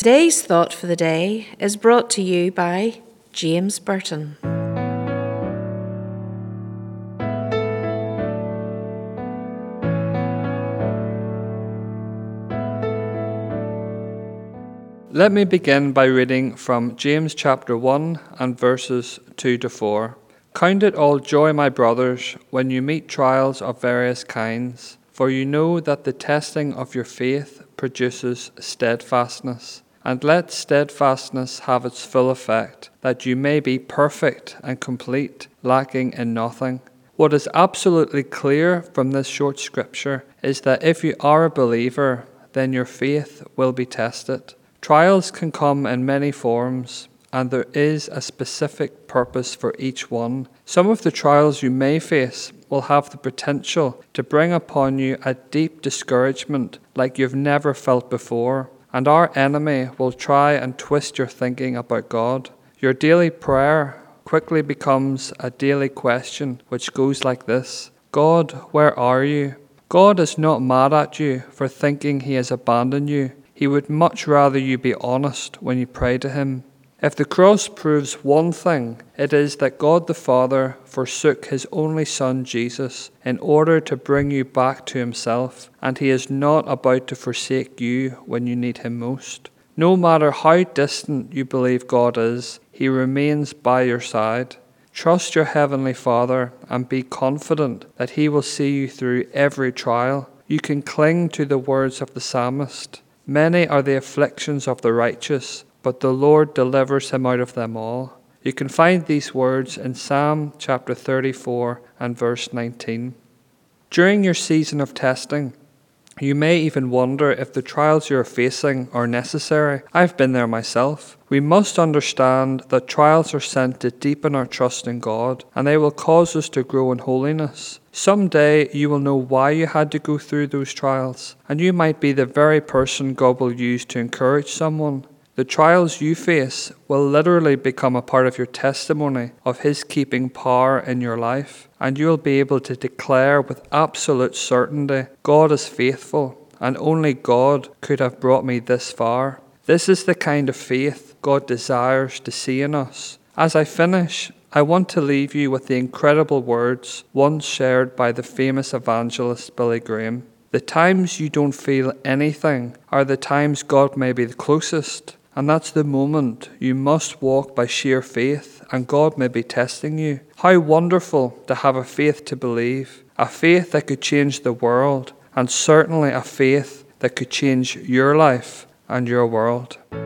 Today's thought for the day is brought to you by James Burton. Let me begin by reading from James chapter 1 and verses 2 to 4. Count it all joy, my brothers, when you meet trials of various kinds, for you know that the testing of your faith produces steadfastness. And let steadfastness have its full effect, that you may be perfect and complete, lacking in nothing. What is absolutely clear from this short scripture is that if you are a believer, then your faith will be tested. Trials can come in many forms, and there is a specific purpose for each one. Some of the trials you may face will have the potential to bring upon you a deep discouragement like you've never felt before, and our enemy will try and twist your thinking about God. Your daily prayer quickly becomes a daily question which goes like this: God, where are you? God is not mad at you for thinking He has abandoned you. He would much rather you be honest when you pray to Him. If the cross proves one thing, it is that God the Father forsook His only Son Jesus in order to bring you back to Himself, and He is not about to forsake you when you need Him most. No matter how distant you believe God is, He remains by your side. Trust your Heavenly Father and be confident that He will see you through every trial. You can cling to the words of the psalmist. Many are the afflictions of the righteous, but the Lord delivers him out of them all. You can find these words in Psalm chapter 34 and verse 19. During your season of testing, you may even wonder if the trials you are facing are necessary. I've been there myself. We must understand that trials are sent to deepen our trust in God, and they will cause us to grow in holiness. Someday you will know why you had to go through those trials, and you might be the very person God will use to encourage someone. The trials you face will literally become a part of your testimony of His keeping power in your life, and you will be able to declare with absolute certainty, God is faithful, and only God could have brought me this far. This is the kind of faith God desires to see in us. As I finish, I want to leave you with the incredible words once shared by the famous evangelist Billy Graham. The times you don't feel anything are the times God may be the closest. And that's the moment you must walk by sheer faith, and God may be testing you. How wonderful to have a faith to believe, a faith that could change the world, and certainly a faith that could change your life and your world.